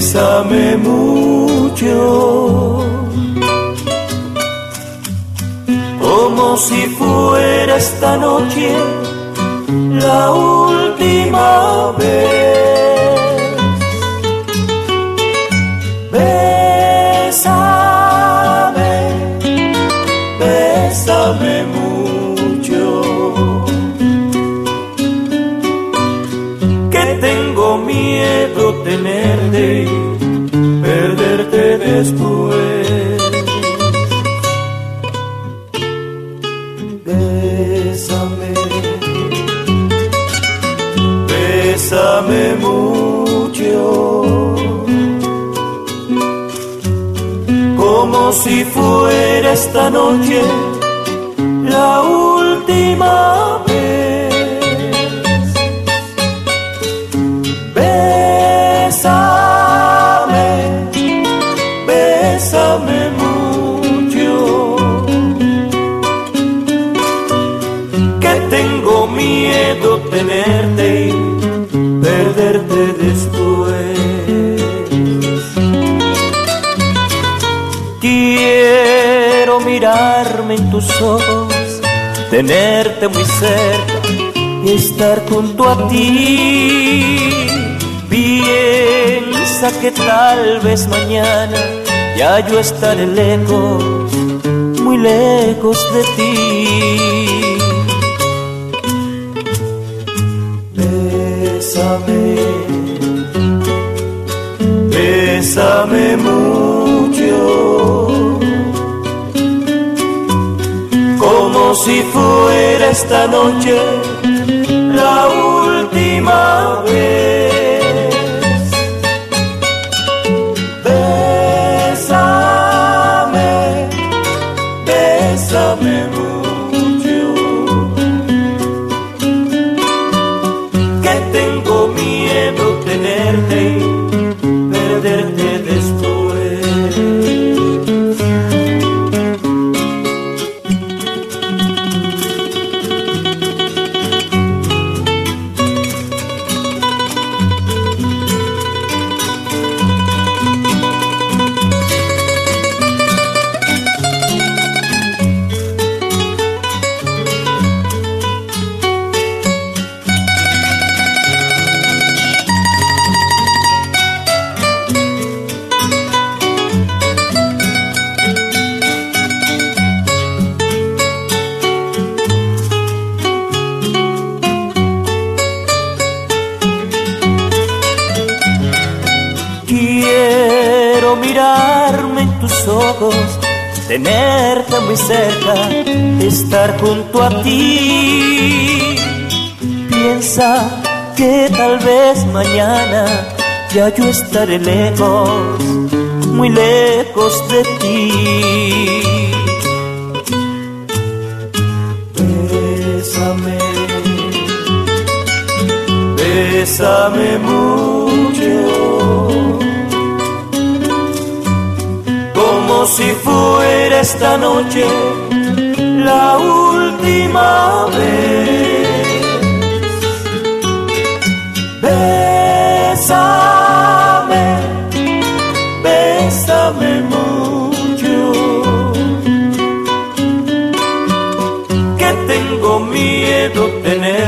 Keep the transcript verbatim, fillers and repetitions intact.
Bésame mucho, como si fuera esta noche la última vez. Bésame, bésame mucho, que tengo miedo tenerte y perderte después. Bésame, bésame mucho, como si fuera esta noche la última vez. Bésame, bésame mucho, que tengo miedo tenerte y perderte después. Quiero mirarme en tus ojos, tenerte muy cerca y estar junto a ti. Piensa que tal vez mañana ya yo estaré lejos, muy lejos de ti. Bésame, bésame mucho, como si fuera esta noche la última vez. Bésame, bésame mucho, que tengo miedo tenerte y perderte después. Quiero mirarme en tus ojos, tenerte muy cerca, estar junto a ti. Piensa que tal vez mañana ya yo estaré lejos, muy lejos de ti. Bésame, bésame mucho, como si fuera esta noche la última vez. Bésame, bésame mucho, que tengo miedo tener